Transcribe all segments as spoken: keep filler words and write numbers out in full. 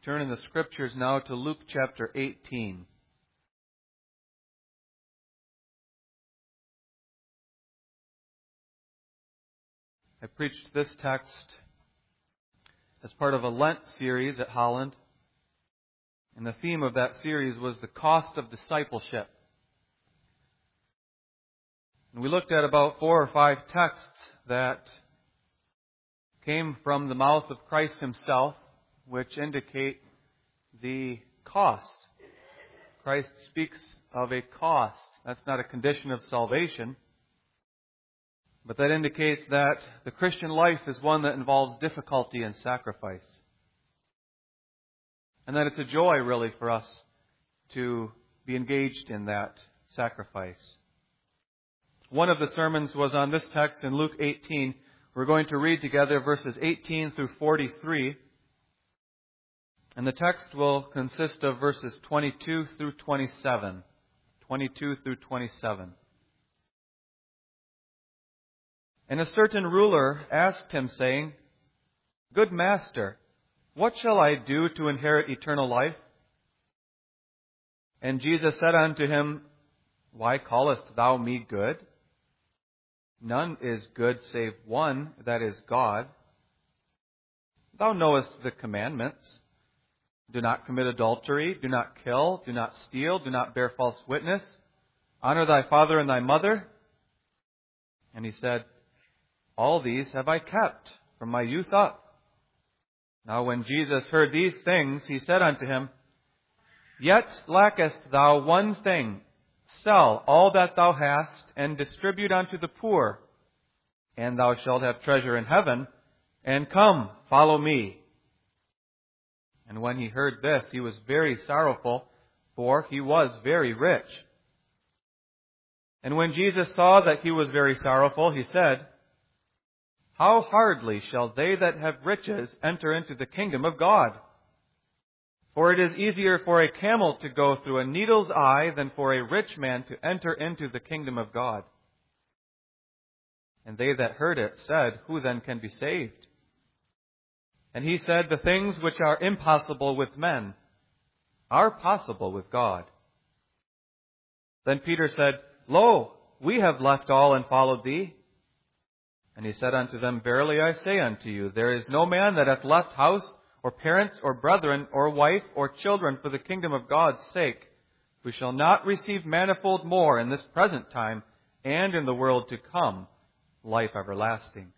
turn in the Scriptures now to Luke chapter eighteen. I preached this text as part of a Lent series at Holland, and the theme of that series was the cost of discipleship. And we looked at about four or five texts that came from the mouth of Christ Himself, which indicate the cost. Christ speaks of a cost. That's not a condition of salvation, but that indicates that the Christian life is one that involves difficulty and sacrifice. And that it's a joy, really, for us to be engaged in that sacrifice. One of the sermons was on this text in Luke eighteen. We're going to read together verses eighteen through forty-three. And the text will consist of verses twenty-two through twenty-seven. twenty-two through twenty-seven. And a certain ruler asked him, saying, Good master, what shall I do to inherit eternal life? And Jesus said unto him, Why callest thou me good? None is good save one, that is God. Thou knowest the commandments. Do not commit adultery, do not kill, do not steal, do not bear false witness. Honor thy father and thy mother. And he said, All these have I kept from my youth up. Now when Jesus heard these things, he said unto him, Yet lackest thou one thing. Sell all that thou hast, and distribute unto the poor, and thou shalt have treasure in heaven, and come, follow me. And when he heard this, he was very sorrowful, for he was very rich. And when Jesus saw that he was very sorrowful, he said, How hardly shall they that have riches enter into the kingdom of God? For it is easier for a camel to go through a needle's eye than for a rich man to enter into the kingdom of God. And they that heard it said, Who then can be saved? And he said, The things which are impossible with men are possible with God. Then Peter said, Lo, we have left all and followed thee. And he said unto them, Verily I say unto you, there is no man that hath left house, or parents, or brethren, or wife, or children for the kingdom of God's sake, who shall not receive manifold more in this present time, and in the world to come, life everlasting.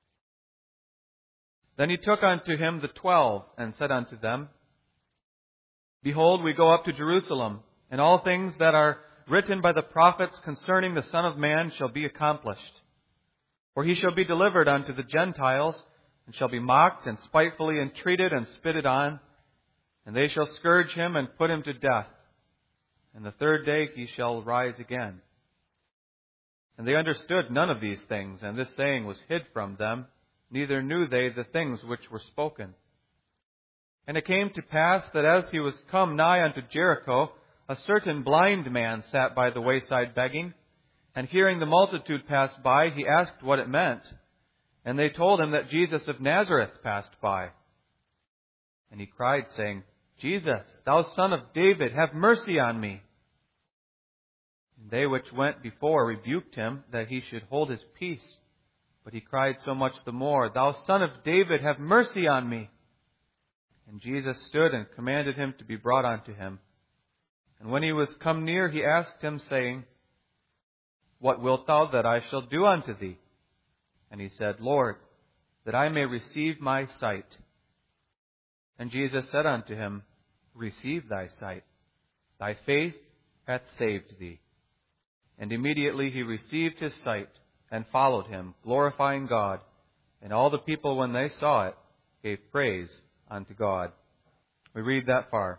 Then he took unto him the twelve, and said unto them, Behold, we go up to Jerusalem, and all things that are written by the prophets concerning the Son of Man shall be accomplished. For he shall be delivered unto the Gentiles, and shall be mocked, and spitefully entreated, and spitted on. And they shall scourge him, and put him to death. And the third day he shall rise again. And they understood none of these things, and this saying was hid from them, neither knew they the things which were spoken. And it came to pass that as he was come nigh unto Jericho, a certain blind man sat by the wayside begging. And hearing the multitude pass by, he asked what it meant. And they told him that Jesus of Nazareth passed by. And he cried, saying, Jesus, thou Son of David, have mercy on me. And they which went before rebuked him, that he should hold his peace. But he cried so much the more, Thou Son of David, have mercy on me. And Jesus stood and commanded him to be brought unto him. And when he was come near, he asked him, saying, What wilt thou that I shall do unto thee? And he said, Lord, that I may receive my sight. And Jesus said unto him, Receive thy sight. Thy faith hath saved thee. And immediately he received his sight, and followed him, glorifying God. And all the people, when they saw it, gave praise unto God. We read that far.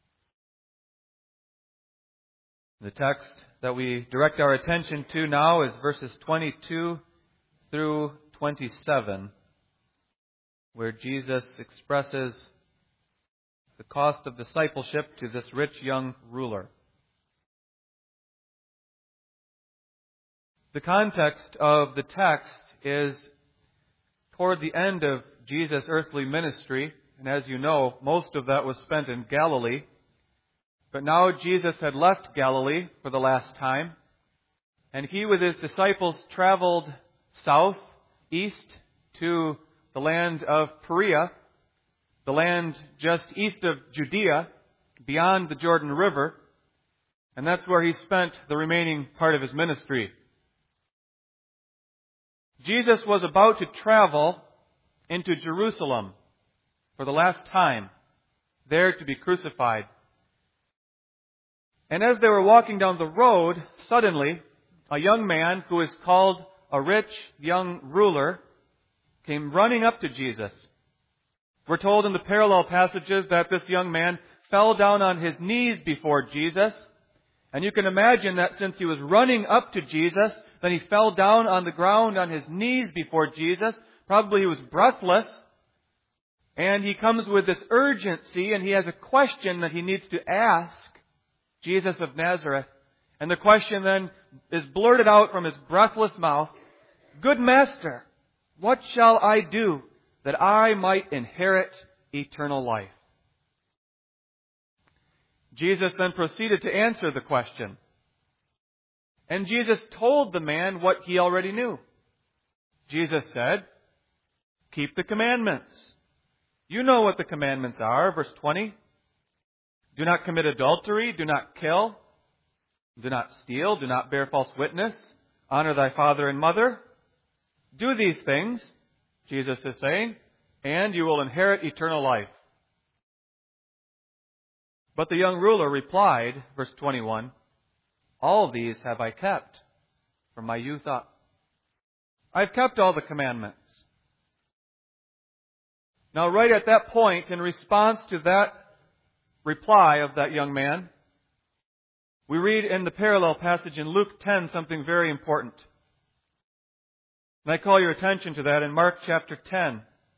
The text that we direct our attention to now is verses twenty-two through twenty-seven, where Jesus expresses the cost of discipleship to this rich young ruler. The context of the text is toward the end of Jesus' earthly ministry, and as you know, most of that was spent in Galilee. But now Jesus had left Galilee for the last time, and he with his disciples traveled south, east, to the land of Perea, the land just east of Judea, beyond the Jordan River, and that's where he spent the remaining part of his ministry. Jesus was about to travel into Jerusalem for the last time, there to be crucified. And as they were walking down the road, suddenly, a young man who is called a rich young ruler came running up to Jesus. We're told in the parallel passages that this young man fell down on his knees before Jesus. And you can imagine that since he was running up to Jesus, then he fell down on the ground on his knees before Jesus. Probably he was breathless. And he comes with this urgency, and he has a question that he needs to ask Jesus of Nazareth. And the question then is blurted out from his breathless mouth, "Good Master, what shall I do that I might inherit eternal life?" Jesus then proceeded to answer the question. And Jesus told the man what he already knew. Jesus said, "Keep the commandments." You know what the commandments are. Verse twenty. Do not commit adultery. Do not kill. Do not steal. Do not bear false witness. Honor thy father and mother. Do these things, Jesus is saying, and you will inherit eternal life. But the young ruler replied, verse twenty-one, "All these have I kept from my youth up." I've kept all the commandments. Now, right at that point, in response to that reply of that young man, we read in the parallel passage in Luke ten something very important. And I call your attention to that in Mark chapter ten.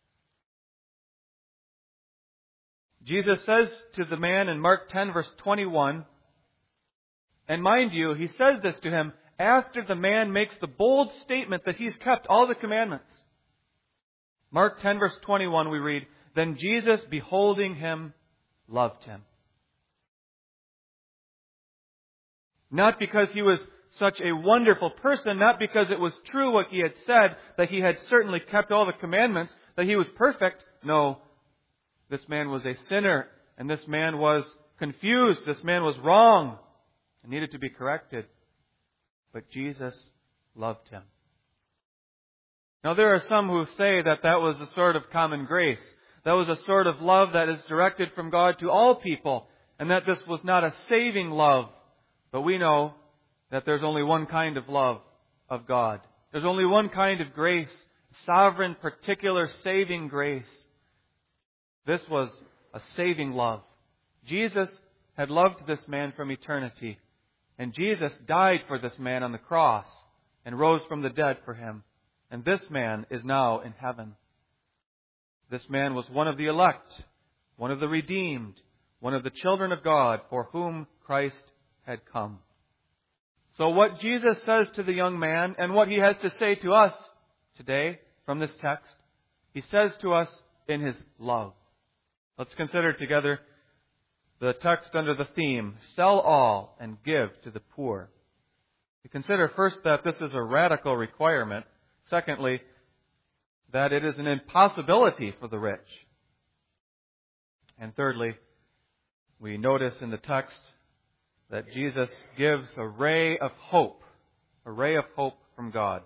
Jesus says to the man in Mark ten verse twenty-one, and mind you, he says this to him after the man makes the bold statement that he's kept all the commandments. Mark ten verse twenty-one we read, "Then Jesus, beholding him, loved him." Not because he was such a wonderful person, not because it was true what he had said, that he had certainly kept all the commandments, that he was perfect. No, this man was a sinner, and this man was confused, this man was wrong, and needed to be corrected. But Jesus loved him. Now there are some who say that that was a sort of common grace. That was a sort of love that is directed from God to all people, and that this was not a saving love. But we know that there's only one kind of love of God. There's only one kind of grace, sovereign, particular, saving grace. This was a saving love. Jesus had loved this man from eternity, and Jesus died for this man on the cross and rose from the dead for him. And this man is now in heaven. This man was one of the elect, one of the redeemed, one of the children of God for whom Christ had come. So what Jesus says to the young man and what he has to say to us today from this text, he says to us in his love. Let's consider together the text under the theme, "Sell all and give to the poor." We consider first that this is a radical requirement. Secondly, that it is an impossibility for the rich. And thirdly, we notice in the text that Jesus gives a ray of hope, a ray of hope from God.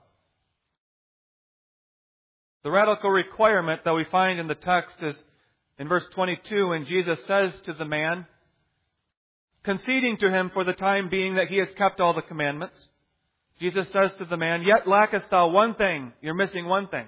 The radical requirement that we find in the text is in verse twenty-two, when Jesus says to the man, conceding to him for the time being that he has kept all the commandments, Jesus says to the man, "Yet lackest thou one thing." You're missing one thing.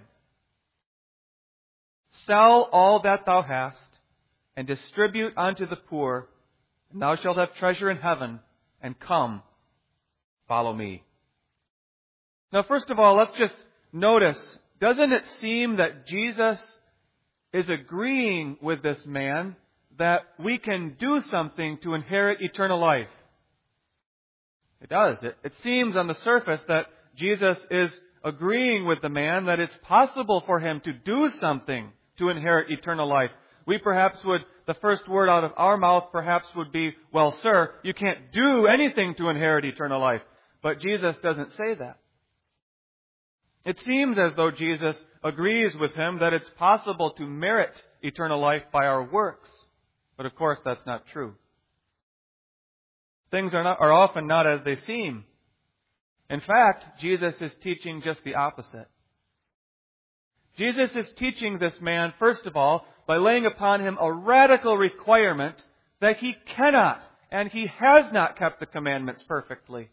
"Sell all that thou hast, and distribute unto the poor, and thou shalt have treasure in heaven, and come, follow me." Now, first of all, let's just notice, doesn't it seem that Jesus is agreeing with this man that we can do something to inherit eternal life? It does. It, it seems on the surface that Jesus is agreeing with the man that it's possible for him to do something to inherit eternal life. we perhaps would, the first word out of our mouth perhaps would be, well, sir, you can't do anything to inherit eternal life. But Jesus doesn't say that. It seems as though Jesus agrees with him that it's possible to merit eternal life by our works. But of course, that's not true. Things are, not, are often not as they seem. In fact, Jesus is teaching just the opposite. Jesus is teaching this man, first of all, by laying upon him a radical requirement that he cannot and he has not kept the commandments perfectly.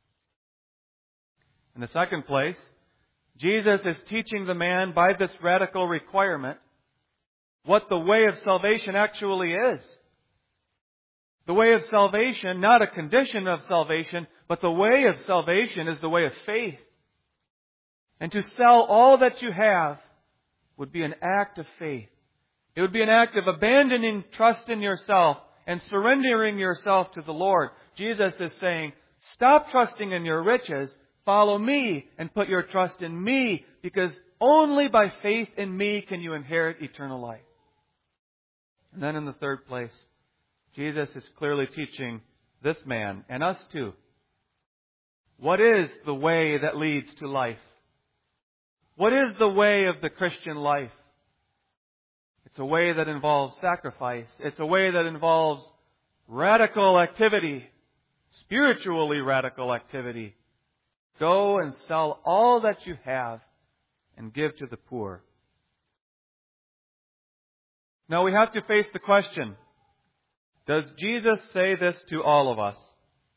In the second place, Jesus is teaching the man by this radical requirement what the way of salvation actually is. The way of salvation, not a condition of salvation, but the way of salvation is the way of faith. And to sell all that you have would be an act of faith. It would be an act of abandoning trust in yourself and surrendering yourself to the Lord. Jesus is saying, stop trusting in your riches, follow me and put your trust in me, because only by faith in me can you inherit eternal life. And then in the third place, Jesus is clearly teaching this man, and us too, what is the way that leads to life? What is the way of the Christian life? It's a way that involves sacrifice. It's a way that involves radical activity, spiritually radical activity. Go and sell all that you have and give to the poor. Now we have to face the question, does Jesus say this to all of us?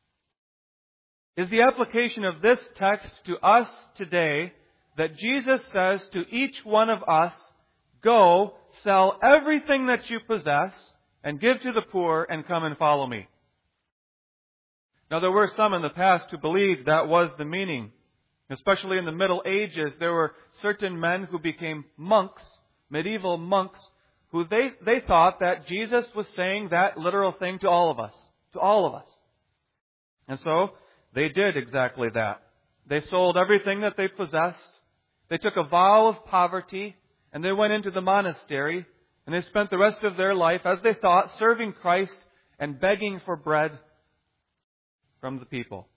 Is the application of this text to us today that Jesus says to each one of us, go, sell everything that you possess and give to the poor and come and follow me? Now there were some in the past who believed that was the meaning. Especially in the Middle Ages, there were certain men who became monks, medieval monks, who they, they thought that Jesus was saying that literal thing to all of us. To all of us. And so, they did exactly that. They sold everything that they possessed. They took a vow of poverty, and they went into the monastery, and they spent the rest of their life, as they thought, serving Christ and begging for bread from the people.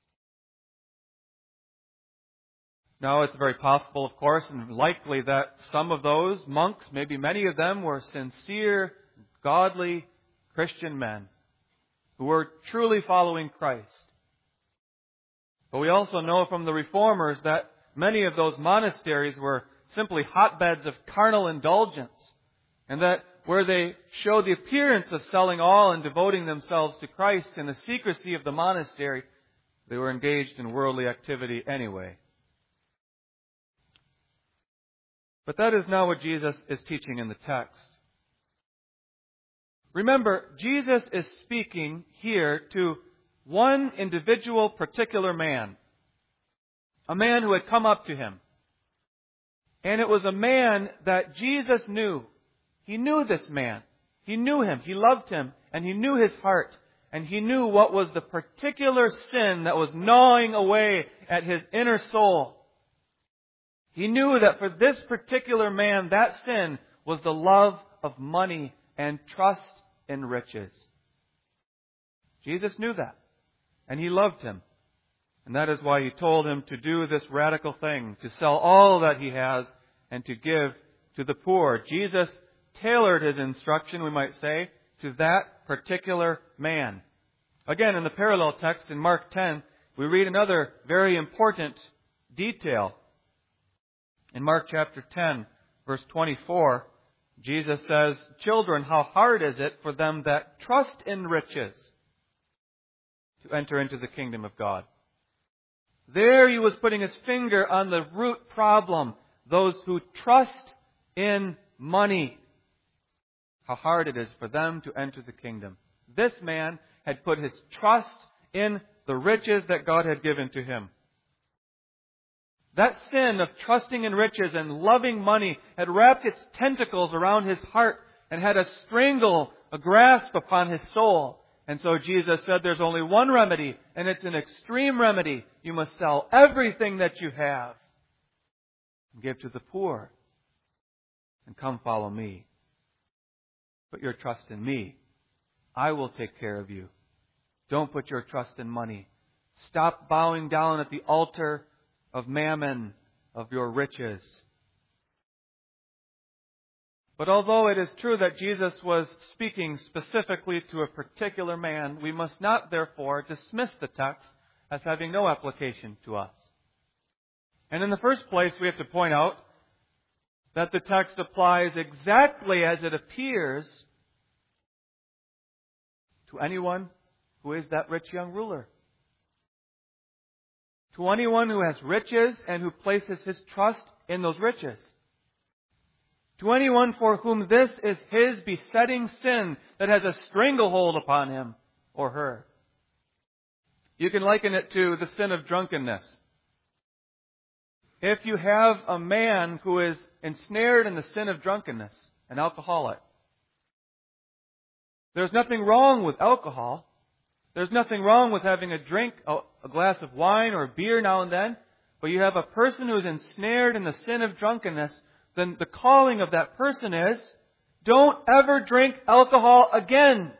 Now, it's very possible, of course, and likely that some of those monks, maybe many of them, were sincere, godly Christian men who were truly following Christ. But we also know from the Reformers that many of those monasteries were simply hotbeds of carnal indulgence, and that where they showed the appearance of selling all and devoting themselves to Christ in the secrecy of the monastery, they were engaged in worldly activity anyway. But that is not what Jesus is teaching in the text. Remember, Jesus is speaking here to one individual particular man. A man who had come up to him. And it was a man that Jesus knew. He knew this man. He knew him. He loved him. And he knew his heart. And he knew what was the particular sin that was gnawing away at his inner soul. He knew that for this particular man, that sin was the love of money and trust in riches. Jesus knew that. And He loved him. And that is why He told him to do this radical thing, to sell all that he has and to give to the poor. Jesus tailored His instruction, we might say, to that particular man. Again, in the parallel text in Mark ten, we read another very important detail. In Mark chapter ten, verse twenty-four, Jesus says, "Children, how hard is it for them that trust in riches to enter into the kingdom of God?" There He was putting His finger on the root problem. Those who trust in money. How hard it is for them to enter the kingdom. This man had put his trust in the riches that God had given to him. That sin of trusting in riches and loving money had wrapped its tentacles around his heart and had a strangle, a grasp upon his soul. And so Jesus said there's only one remedy, and it's an extreme remedy. You must sell everything that you have and give to the poor and come follow me. Put your trust in me. I will take care of you. Don't put your trust in money. Stop bowing down at the altar of mammon, of your riches. But although it is true that Jesus was speaking specifically to a particular man, we must not therefore dismiss the text as having no application to us. And in the first place, we have to point out that the text applies exactly as it appears to anyone who is that rich young ruler. To anyone who has riches and who places his trust in those riches. To anyone for whom this is his besetting sin that has a stranglehold upon him or her. You can liken it to the sin of drunkenness. If you have a man who is ensnared in the sin of drunkenness, an alcoholic, there's nothing wrong with alcohol. There's nothing wrong with having a drink, a glass of wine or beer now and then. But you have a person who is ensnared in the sin of drunkenness, then the calling of that person is, don't ever drink alcohol again.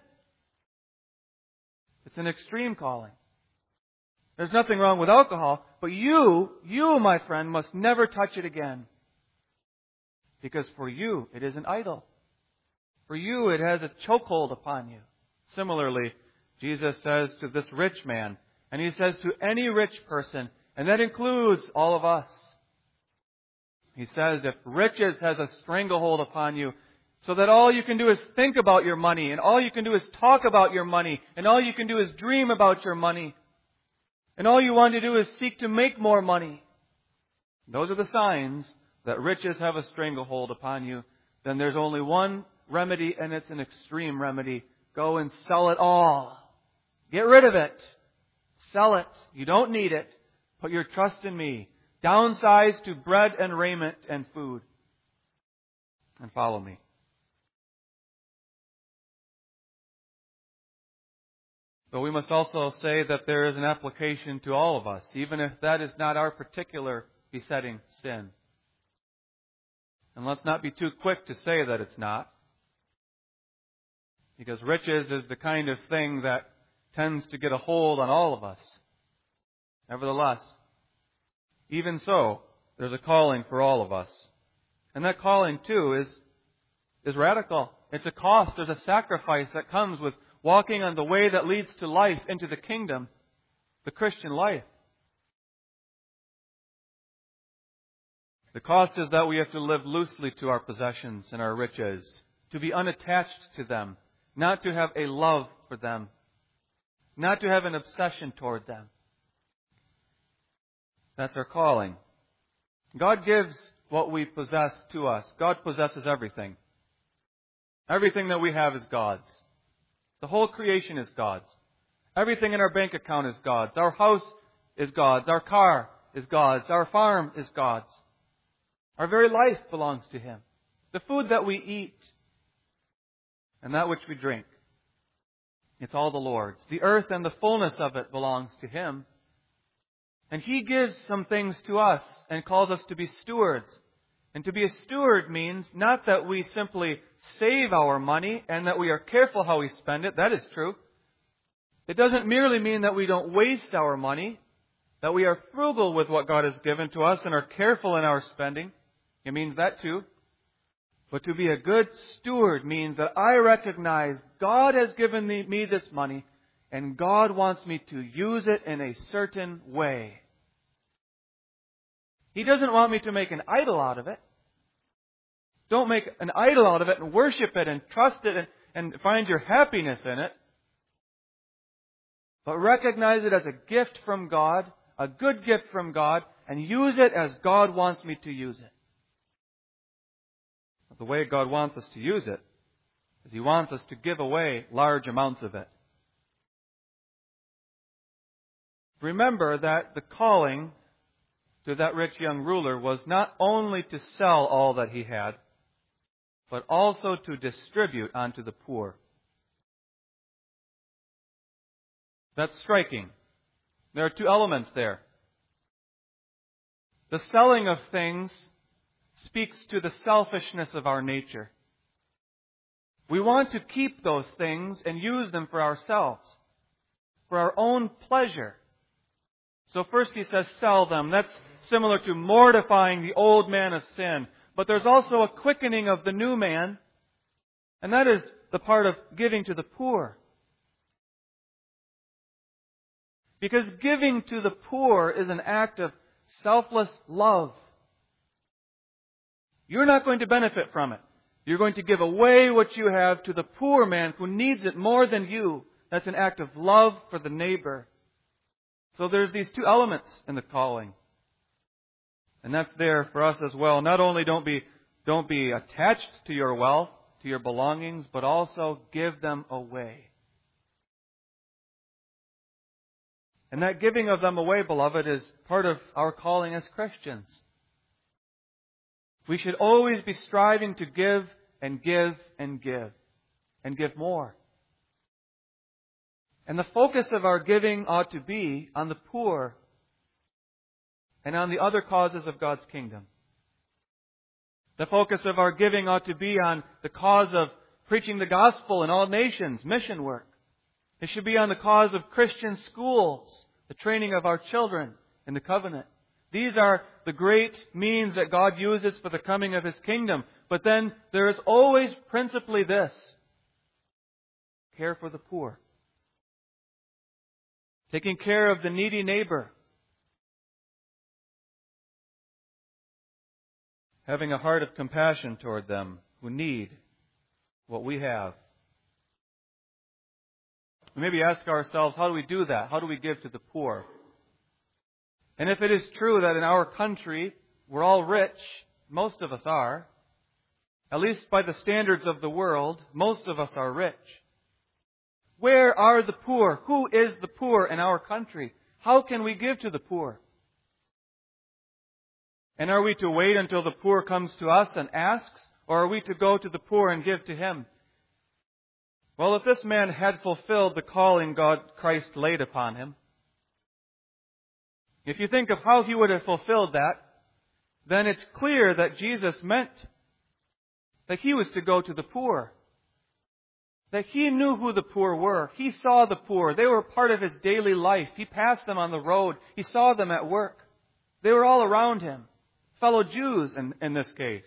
It's an extreme calling. There's nothing wrong with alcohol, but you, you, my friend, must never touch it again. Because for you, it is an idol. For you, it has a chokehold upon you. Similarly, Jesus says to this rich man, and He says to any rich person, and that includes all of us. He says, if riches has a stranglehold upon you, so that all you can do is think about your money, and all you can do is talk about your money, and all you can do is dream about your money, and all you want to do is seek to make more money. Those are the signs that riches have a stranglehold upon you. Then there's only one remedy, and it's an extreme remedy. Go and sell it all. Get rid of it. Sell it. You don't need it. Put your trust in me. Downsize to bread and raiment and food. And follow me. But we must also say that there is an application to all of us, even if that is not our particular besetting sin. And let's not be too quick to say that it's not. Because riches is the kind of thing that tends to get a hold on all of us. Nevertheless, even so, there's a calling for all of us. And that calling, too, is, is radical. It's a cost. There's a sacrifice that comes with walking on the way that leads to life, into the kingdom, the Christian life. The cost is that we have to live loosely to our possessions and our riches, to be unattached to them, not to have a love for them, not to have an obsession toward them. That's our calling. God gives what we possess to us. God possesses everything. Everything that we have is God's. The whole creation is God's. Everything in our bank account is God's. Our house is God's. Our car is God's. Our farm is God's. Our very life belongs to Him. The food that we eat and that which we drink, it's all the Lord's. The earth and the fullness of it belongs to Him. And He gives some things to us and calls us to be stewards. And to be a steward means not that we simply save our money and that we are careful how we spend it. That is true. It doesn't merely mean that we don't waste our money, that we are frugal with what God has given to us and are careful in our spending. It means that too. But to be a good steward means that I recognize God has given me this money and God wants me to use it in a certain way. He doesn't want me to make an idol out of it. Don't make an idol out of it and worship it and trust it and, and find your happiness in it. But recognize it as a gift from God, a good gift from God, and use it as God wants me to use it. But the way God wants us to use it is He wants us to give away large amounts of it. Remember that the calling to that rich young ruler was not only to sell all that he had, but also to distribute unto the poor. That's striking. There are two elements there. The selling of things speaks to the selfishness of our nature. We want to keep those things and use them for ourselves, for our own pleasure. So first he says, sell them. That's similar to mortifying the old man of sin. But there's also a quickening of the new man, and that is the part of giving to the poor. Because giving to the poor is an act of selfless love. You're not going to benefit from it. You're going to give away what you have to the poor man who needs it more than you. That's an act of love for the neighbor. So there's these two elements in the calling. And that's there for us as well. Not only don't be, don't be attached to your wealth, to your belongings, but also give them away. And that giving of them away, beloved, is part of our calling as Christians. We should always be striving to give and give and give and give more. And the focus of our giving ought to be on the poor and on the other causes of God's kingdom. The focus of our giving ought to be on the cause of preaching the gospel in all nations, mission work. It should be on the cause of Christian schools, the training of our children in the covenant. These are the great means that God uses for the coming of His kingdom. But then there is always principally this: care for the poor. Taking care of the needy neighbor. Having a heart of compassion toward them who need what we have. We maybe ask ourselves, how do we do that? How do we give to the poor? And if it is true that in our country we're all rich, most of us are, at least by the standards of the world, most of us are rich. Where are the poor? Who is the poor in our country? How can we give to the poor? And are we to wait until the poor comes to us and asks? Or are we to go to the poor and give to him? Well, if this man had fulfilled the calling God, Christ laid upon him, if you think of how he would have fulfilled that, then it's clear that Jesus meant that he was to go to the poor. That he knew who the poor were. He saw the poor. They were part of his daily life. He passed them on the road. He saw them at work. They were all around him. Fellow Jews in, in this case.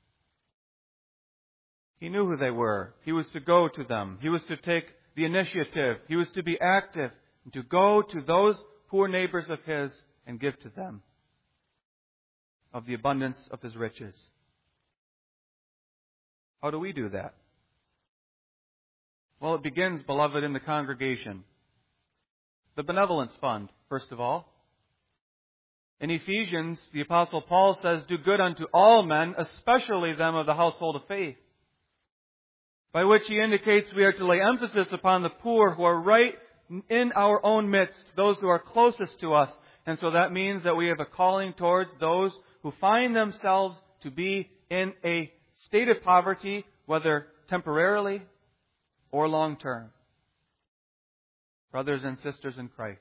He knew who they were. He was to go to them. He was to take the initiative. He was to be active and to go to those poor neighbors of his and give to them of the abundance of his riches. How do we do that? Well, it begins, beloved, in the congregation. The benevolence fund, first of all. In Ephesians, the Apostle Paul says, do good unto all men, especially them of the household of faith. By which he indicates we are to lay emphasis upon the poor who are right in our own midst, those who are closest to us. And so that means that we have a calling towards those who find themselves to be in a state of poverty, whether temporarily or long term. Brothers and sisters in Christ.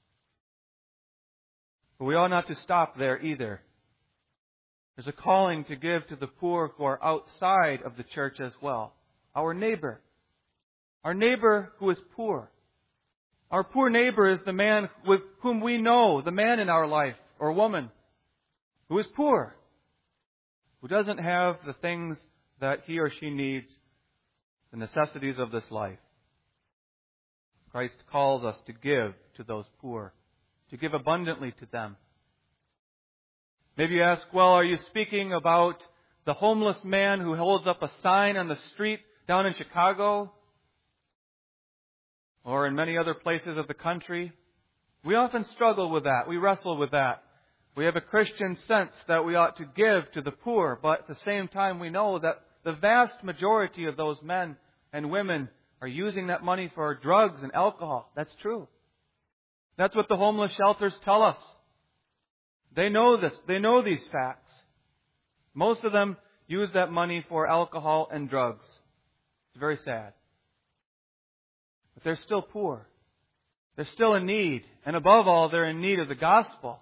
But we ought not to stop there either. There's a calling to give to the poor who are outside of the church as well. Our neighbor. Our neighbor who is poor. Our poor neighbor is the man with whom we know, the man in our life or woman who is poor, who doesn't have the things that he or she needs, the necessities of this life. Christ calls us to give to those poor, to give abundantly to them. Maybe you ask, well, are you speaking about the homeless man who holds up a sign on the street down in Chicago or in many other places of the country? We often struggle with that. We wrestle with that. We have a Christian sense that we ought to give to the poor, but at the same time we know that the vast majority of those men and women are using that money for drugs and alcohol. That's true. That's what the homeless shelters tell us. They know this. They know these facts. Most of them use that money for alcohol and drugs. It's very sad. But they're still poor. They're still in need. And above all, they're in need of the gospel.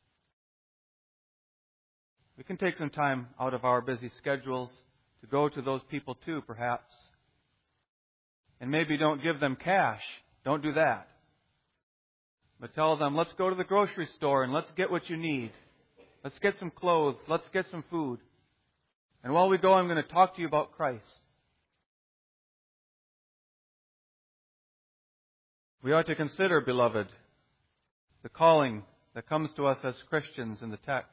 We can take some time out of our busy schedules to go to those people too, perhaps. And maybe don't give them cash. Don't do that. But tell them, let's go to the grocery store and let's get what you need. Let's get some clothes. Let's get some food. And while we go, I'm going to talk to you about Christ. We ought to consider, beloved, the calling that comes to us as Christians in the text.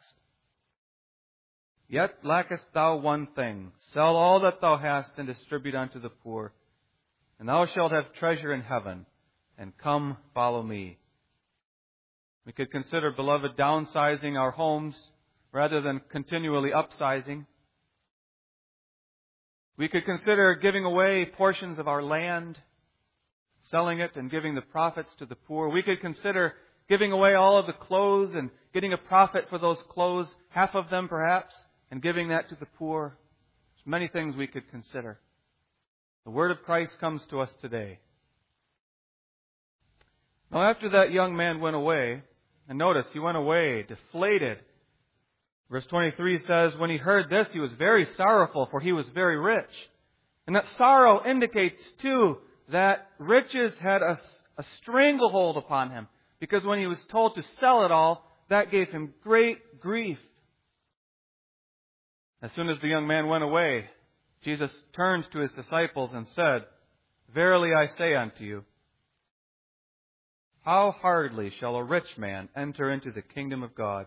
Yet lackest thou one thing. Sell all that thou hast and distribute unto the poor, and thou shalt have treasure in heaven, and come follow me. We could consider, beloved, downsizing our homes rather than continually upsizing. We could consider giving away portions of our land, selling it and giving the profits to the poor. We could consider giving away all of the clothes and getting a profit for those clothes, half of them perhaps, and giving that to the poor. There's many things we could consider. The word of Christ comes to us today. Now, after that young man went away, and notice, he went away deflated. Verse twenty-three says, when he heard this, he was very sorrowful, for he was very rich. And that sorrow indicates, too, that riches had a, a stranglehold upon him. Because when he was told to sell it all, that gave him great grief. As soon as the young man went away, Jesus turned to his disciples and said, verily I say unto you, how hardly shall a rich man enter into the kingdom of God?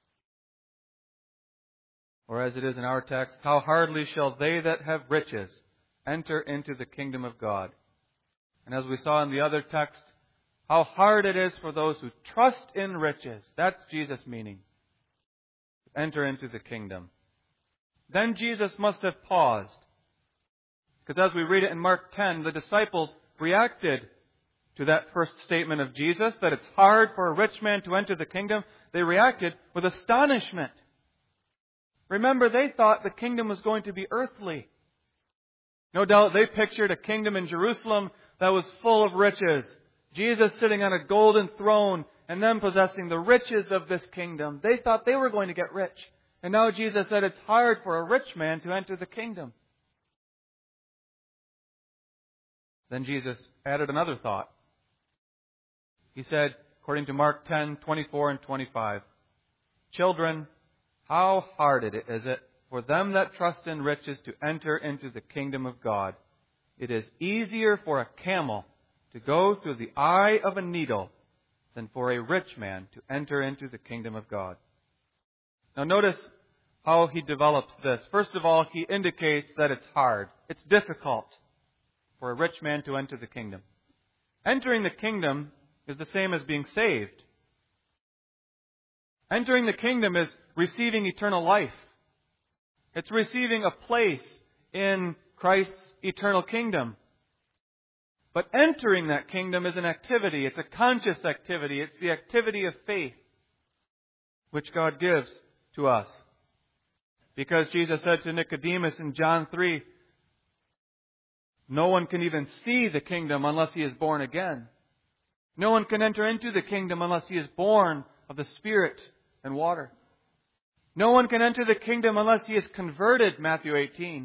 Or as it is in our text, how hardly shall they that have riches enter into the kingdom of God? And as we saw in the other text, how hard it is for those who trust in riches. That's Jesus' meaning. Enter into the kingdom. Then Jesus must have paused. Because as we read it in Mark ten, the disciples reacted to that first statement of Jesus, that it's hard for a rich man to enter the kingdom. They reacted with astonishment. Remember, they thought the kingdom was going to be earthly. No doubt they pictured a kingdom in Jerusalem that was full of riches. Jesus sitting on a golden throne and them possessing the riches of this kingdom. They thought they were going to get rich. And now Jesus said it's hard for a rich man to enter the kingdom. Then Jesus added another thought. He said, according to Mark ten, twenty-four and twenty-five, children, how hard it is it for them that trust in riches to enter into the kingdom of God. It is easier for a camel to go through the eye of a needle than for a rich man to enter into the kingdom of God. Now notice how he develops this. First of all, he indicates that it's hard. It's difficult for a rich man to enter the kingdom. Entering the kingdom is the same as being saved. Entering the kingdom is receiving eternal life. It's receiving a place in Christ's eternal kingdom. But entering that kingdom is an activity. It's a conscious activity. It's the activity of faith which God gives to us. Because Jesus said to Nicodemus in John three, no one can even see the kingdom unless he is born again. No one can enter into the kingdom unless he is born of the Spirit and water. No one can enter the kingdom unless he is converted, Matthew eighteen.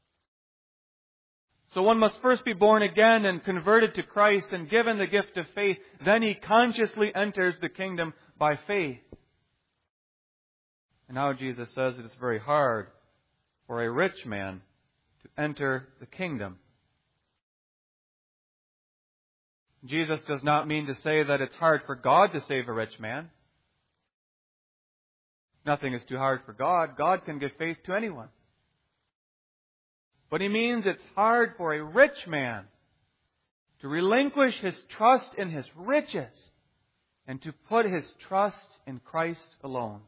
So one must first be born again and converted to Christ and given the gift of faith. Then he consciously enters the kingdom by faith. And now Jesus says it is very hard for a rich man to enter the kingdom. Jesus does not mean to say that it's hard for God to save a rich man. Nothing is too hard for God. God can give faith to anyone. But he means it's hard for a rich man to relinquish his trust in his riches and to put his trust in Christ alone.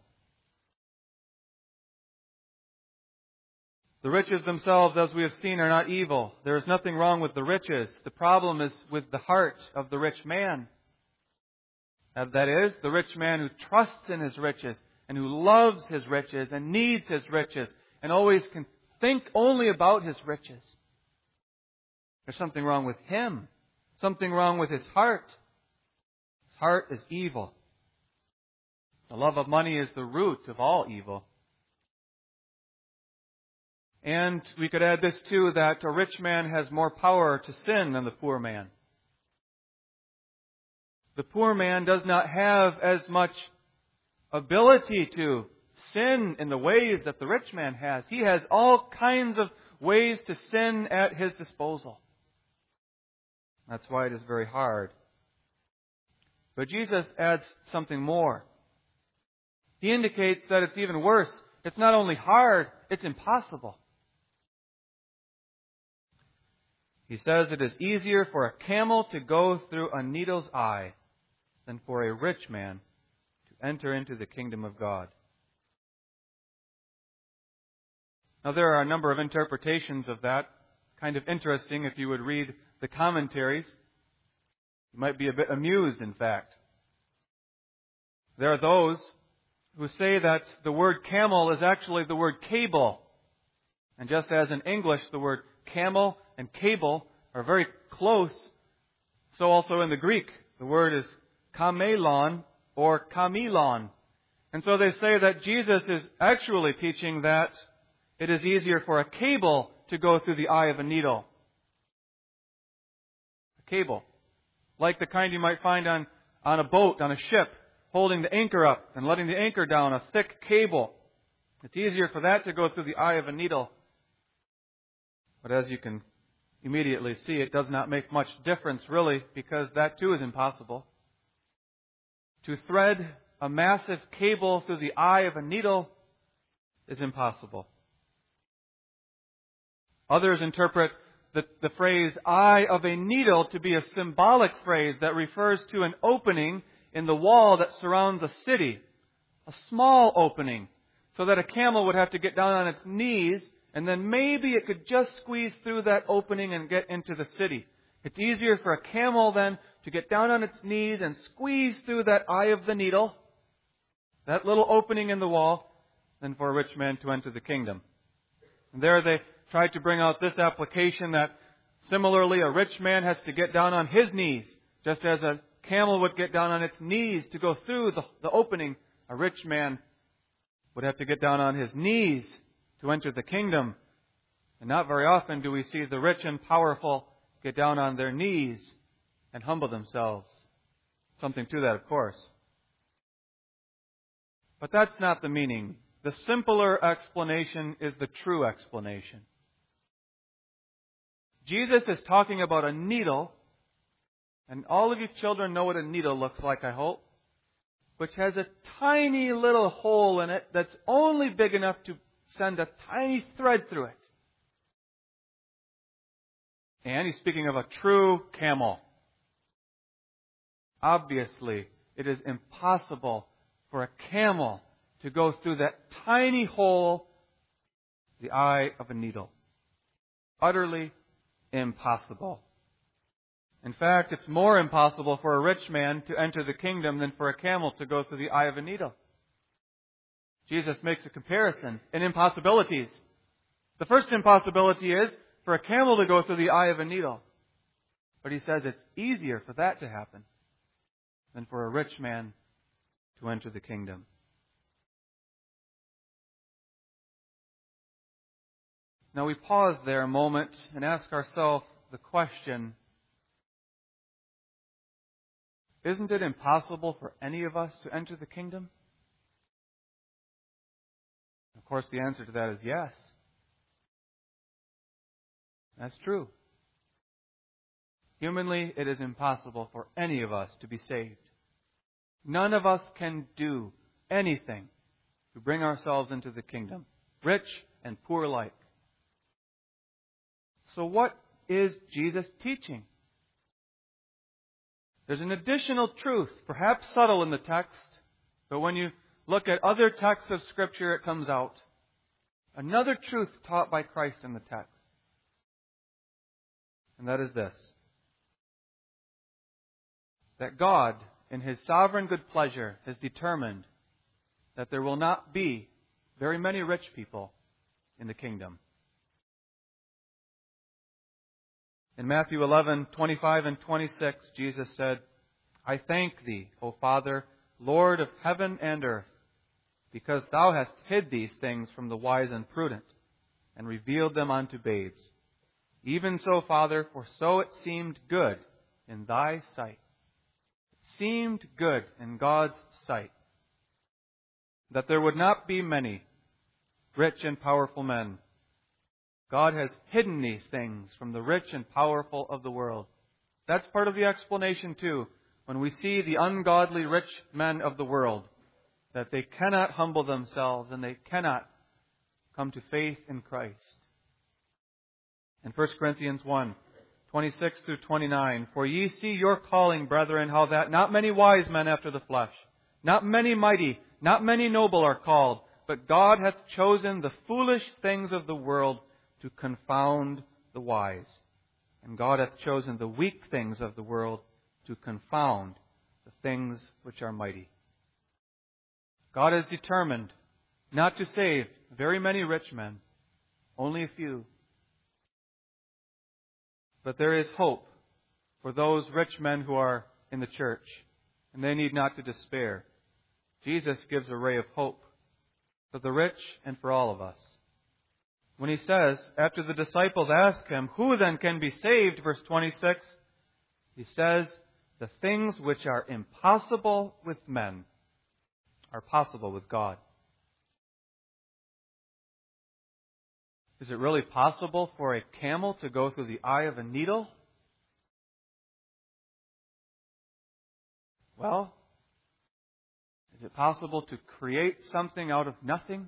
The riches themselves, as we have seen, are not evil. There is nothing wrong with the riches. The problem is with the heart of the rich man. That is, the rich man who trusts in his riches and who loves his riches and needs his riches and always can think only about his riches. There's something wrong with him. Something wrong with his heart. His heart is evil. The love of money is the root of all evil. And we could add this too, that a rich man has more power to sin than the poor man. The poor man does not have as much ability to sin in the ways that the rich man has. He has all kinds of ways to sin at his disposal. That's why it is very hard. But Jesus adds something more. He indicates that it's even worse. It's not only hard, it's impossible. He says it is easier for a camel to go through a needle's eye than for a rich man to enter into the kingdom of God. Now, there are a number of interpretations of that. Kind of interesting if you would read the commentaries. You might be a bit amused, in fact. There are those who say that the word camel is actually the word cable. And just as in English the word camel and cable are very close, so also in the Greek the word is kamelon or kamilon. And so they say that Jesus is actually teaching that it is easier for a cable to go through the eye of a needle. A cable. Like the kind you might find on, on a boat, on a ship, holding the anchor up and letting the anchor down, a thick cable. It's easier for that to go through the eye of a needle. But as you can immediately see, it does not make much difference, really, because that too is impossible. To thread a massive cable through the eye of a needle is impossible. Others interpret the, the phrase eye of a needle to be a symbolic phrase that refers to an opening in the wall that surrounds a city. A small opening, so that a camel would have to get down on its knees, and then maybe it could just squeeze through that opening and get into the city. It's easier for a camel then to get down on its knees and squeeze through that eye of the needle, that little opening in the wall, than for a rich man to enter the kingdom. And there they tried to bring out this application that similarly a rich man has to get down on his knees, just as a camel would get down on its knees to go through the, the opening. A rich man would have to get down on his knees to enter the kingdom. And not very often do we see the rich and powerful get down on their knees and humble themselves. Something to that, of course. But that's not the meaning. The simpler explanation is the true explanation. Jesus is talking about a needle, and all of you children know what a needle looks like, I hope, which has a tiny little hole in it that's only big enough to send a tiny thread through it. And he's speaking of a true camel. Obviously, it is impossible for a camel to go through that tiny hole, the eye of a needle. Utterly impossible. In fact, it's more impossible for a rich man to enter the kingdom than for a camel to go through the eye of a needle. Jesus makes a comparison in impossibilities. The first impossibility is for a camel to go through the eye of a needle. But he says it's easier for that to happen than for a rich man to enter the kingdom. Now we pause there a moment and ask ourselves the question, isn't it impossible for any of us to enter the kingdom? Of course, the answer to that is yes. That's true. Humanly, it is impossible for any of us to be saved. None of us can do anything to bring ourselves into the kingdom, rich and poor alike. So what is Jesus teaching? There's an additional truth, perhaps subtle in the text, but when you look at other texts of Scripture, it comes out. Another truth taught by Christ in the text. And that is this. That God, in His sovereign good pleasure, has determined that there will not be very many rich people in the kingdom. In Matthew eleven, twenty-five and twenty-six, Jesus said, I thank Thee, O Father, Lord of heaven and earth, because Thou hast hid these things from the wise and prudent, and revealed them unto babes. Even so, Father, for so it seemed good in thy sight. It seemed good in God's sight that there would not be many rich and powerful men. God has hidden these things from the rich and powerful of the world. That's part of the explanation too, when we see the ungodly rich men of the world, that they cannot humble themselves and they cannot come to faith in Christ. In First Corinthians one, twenty-six through twenty-nine, for ye see your calling, brethren, how that not many wise men after the flesh, not many mighty, not many noble are called, but God hath chosen the foolish things of the world to confound the wise. And God hath chosen the weak things of the world to confound the things which are mighty. God is determined not to save very many rich men, only a few. But there is hope for those rich men who are in the church, and they need not to despair. Jesus gives a ray of hope for the rich and for all of us. When He says, after the disciples ask Him, who then can be saved, verse twenty-six, He says, the things which are impossible with men are possible with God. Is it really possible for a camel to go through the eye of a needle? Well, is it possible to create something out of nothing?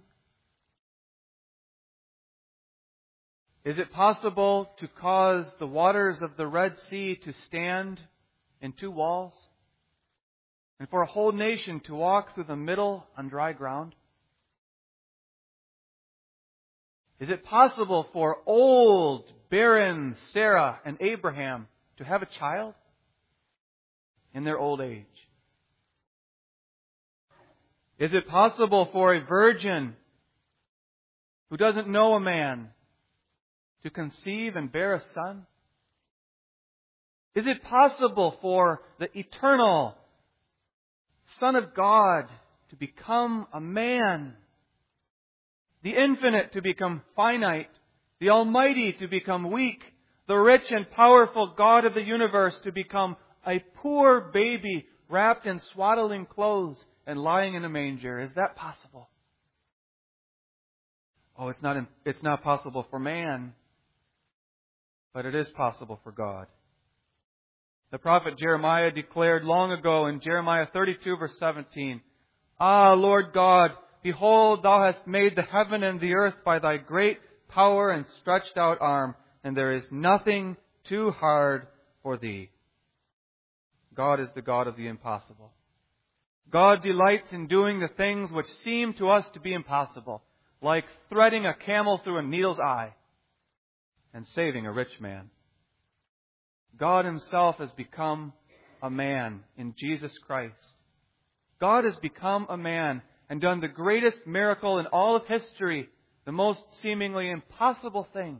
Is it possible to cause the waters of the Red Sea to stand in two walls? And for a whole nation to walk through the middle on dry ground? Is it possible for old, barren Sarah and Abraham to have a child in their old age? Is it possible for a virgin who doesn't know a man to conceive and bear a son? Is it possible for the eternal Son of God to become a man? The infinite to become finite, the Almighty to become weak, the rich and powerful God of the universe to become a poor baby wrapped in swaddling clothes and lying in a manger. Is that possible? Oh, it's not, it's not possible for man, but it is possible for God. The prophet Jeremiah declared long ago in Jeremiah thirty-two, verse seventeen, Ah, Lord God, behold, Thou hast made the heaven and the earth by Thy great power and stretched out arm, and there is nothing too hard for Thee. God is the God of the impossible. God delights in doing the things which seem to us to be impossible, like threading a camel through a needle's eye and saving a rich man. God Himself has become a man in Jesus Christ. God has become a man and done the greatest miracle in all of history, the most seemingly impossible thing.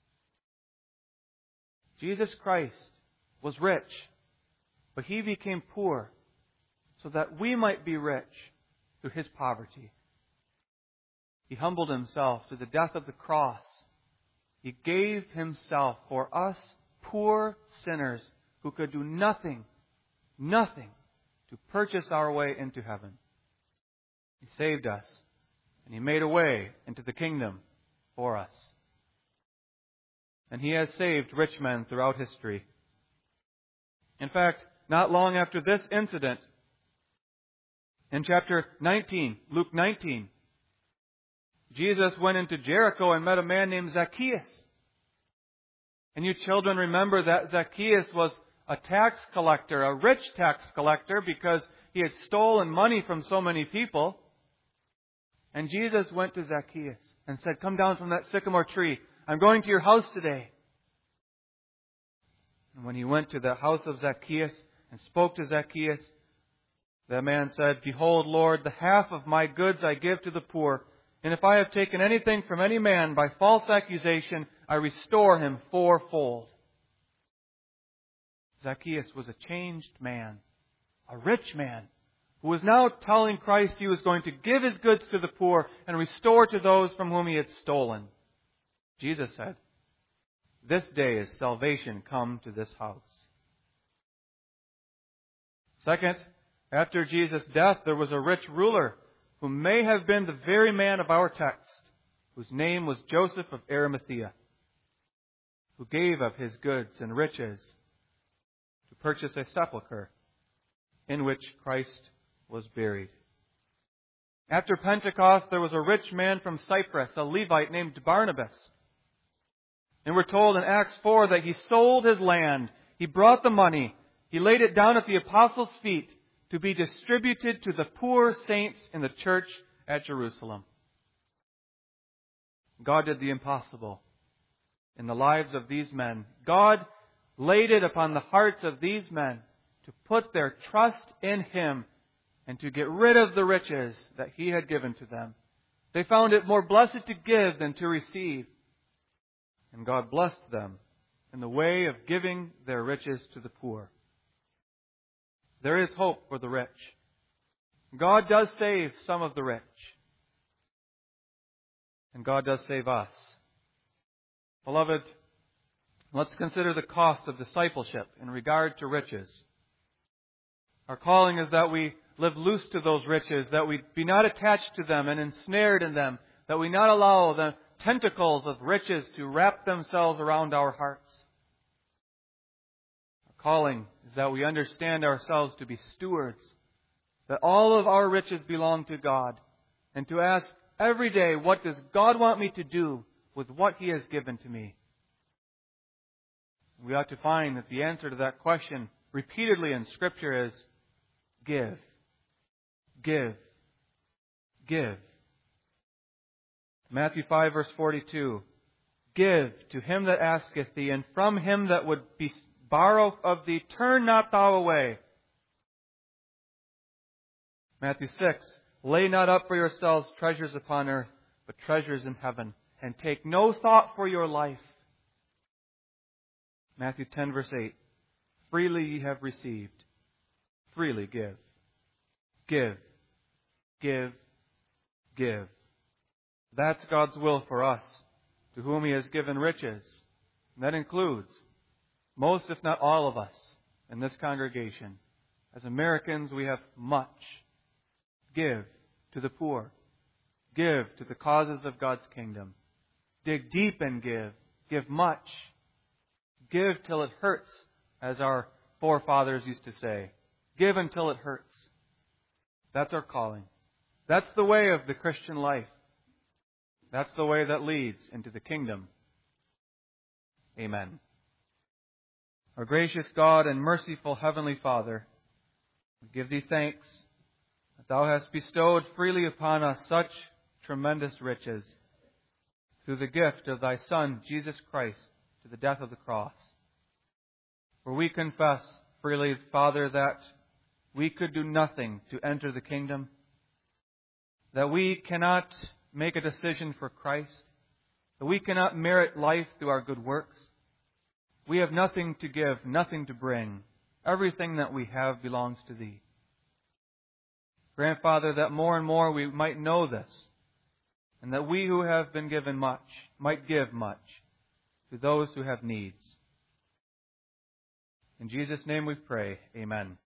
Jesus Christ was rich, but He became poor so that we might be rich through His poverty. He humbled Himself to the death of the cross. He gave Himself for us poor sinners who could do nothing, nothing to purchase our way into heaven. He saved us, and He made a way into the kingdom for us. And He has saved rich men throughout history. In fact, not long after this incident, in chapter nineteen, Luke nineteen, Jesus went into Jericho and met a man named Zacchaeus. And you children remember that Zacchaeus was a tax collector, a rich tax collector, because he had stolen money from so many people. And Jesus went to Zacchaeus and said, come down from that sycamore tree. I'm going to your house today. And when he went to the house of Zacchaeus and spoke to Zacchaeus, the man said, Behold, Lord, the half of my goods I give to the poor. And if I have taken anything from any man by false accusation, I restore him fourfold. Zacchaeus was a changed man, a rich man, who was now telling Christ he was going to give his goods to the poor and restore to those from whom he had stolen. Jesus said, "This day is salvation come to this house." Second, after Jesus' death, there was a rich ruler who may have been the very man of our text, whose name was Joseph of Arimathea, who gave of his goods and riches to purchase a sepulchre in which Christ was buried. After Pentecost, there was a rich man from Cyprus, a Levite named Barnabas. And we're told in Acts four that he sold his land, he brought the money, he laid it down at the apostles' feet to be distributed to the poor saints in the church at Jerusalem. God did the impossible in the lives of these men. God laid it upon the hearts of these men to put their trust in Him and to get rid of the riches that He had given to them. They found it more blessed to give than to receive. And God blessed them in the way of giving their riches to the poor. There is hope for the rich. God does save some of the rich. And God does save us. Beloved, let's consider the cost of discipleship in regard to riches. Our calling is that we live loose to those riches, that we be not attached to them and ensnared in them, that we not allow the tentacles of riches to wrap themselves around our hearts. Our calling is that we understand ourselves to be stewards, that all of our riches belong to God, and to ask every day, what does God want me to do with what He has given to me? We ought to find that the answer to that question repeatedly in Scripture is give, give, give. Matthew five, verse forty-two. Give to him that asketh thee, and from him that would be borrow of thee, turn not thou away. Matthew six. Lay not up for yourselves treasures upon earth, but treasures in heaven, and take no thought for your life. Matthew ten, verse eight. Freely ye have received, freely give. Give, give, give. That's God's will for us, to whom He has given riches. And that includes most, if not all of us, in this congregation. As Americans, we have much. Give to the poor. Give to the causes of God's kingdom. Dig deep and give. Give much. Give till it hurts, as our forefathers used to say. Give until it hurts. That's our calling. That's the way of the Christian life. That's the way that leads into the kingdom. Amen. Our gracious God and merciful Heavenly Father, we give Thee thanks that Thou hast bestowed freely upon us such tremendous riches through the gift of Thy Son, Jesus Christ, to the death of the cross. For we confess freely, Father, that we could do nothing to enter the kingdom, that we cannot make a decision for Christ, that we cannot merit life through our good works. We have nothing to give, nothing to bring. Everything that we have belongs to Thee. Grant, Father, that more and more we might know this, and that we who have been given much might give much to those who have needs. In Jesus' name we pray. Amen.